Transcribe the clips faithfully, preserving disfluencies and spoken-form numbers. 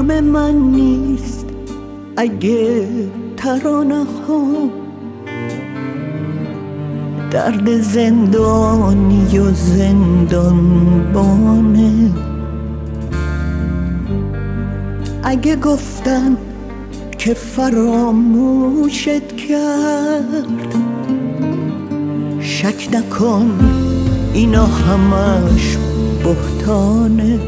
کام من نیست اگه ترانه ها درد زندانی و زندانبانه. اگه گفتن که فراموشت کرد، شک نکن اینا همش بهتانه.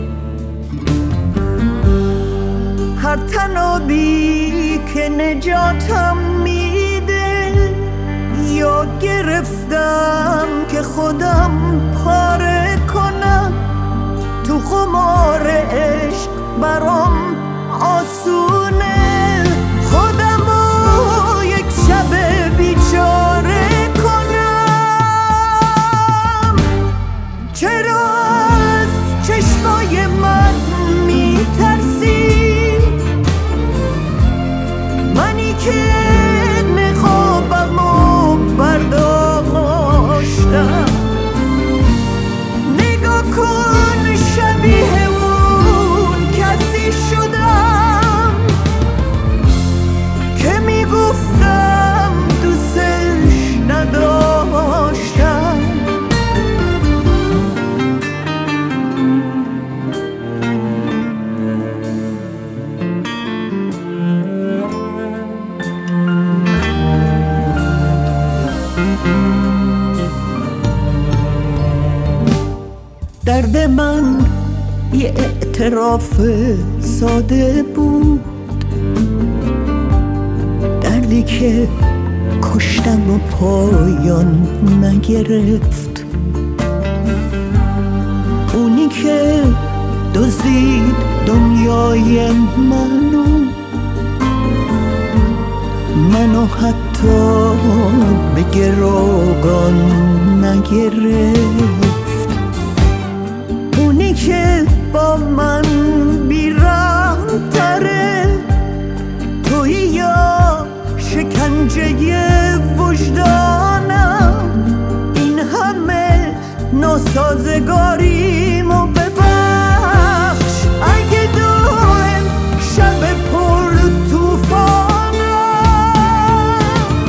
هر تنابی که نجاتم میده یا گرفتم که خودم پاره کنم، تو خمار عشق برام آسونه خودمو یک شب بیچاره کنم. چرا از چشمای من میترسی؟ منی که نقابمو برداشتم. نگاه کن شبیه اون کسی شدم که میگفتم دوستش نداشتم. درد من یه اعتراف ساده بود، دردی که کشتم و پایان نگرفت. اونی که دزدید دنیای منو منو حتی به گروگان نگرفت. اونی که با من بی‌رحم تره، تویی یا شکنجه وجدانم. این همه ناسازگاریمو ببخش اگه دائم شب پر توفانم.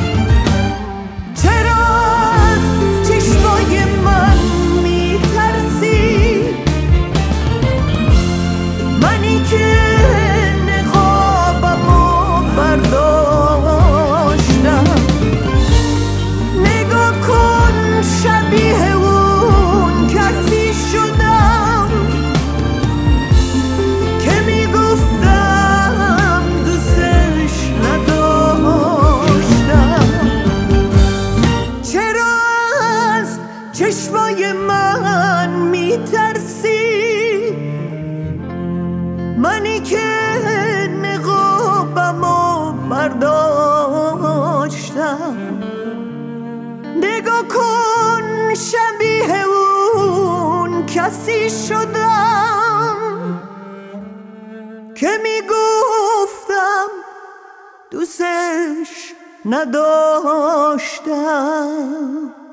چرا از چشمای من میترسی؟ منی که نقابمو برداشتم. نگاه کن شبیه اون کسی شدم که میگفتم دوستش نداشتم. چرا از چشمای من میترسی؟ منی که نقابمو برداشتم. نگاه کن شبیه اون کسی شدم که میگفتم دوستش نداشتم.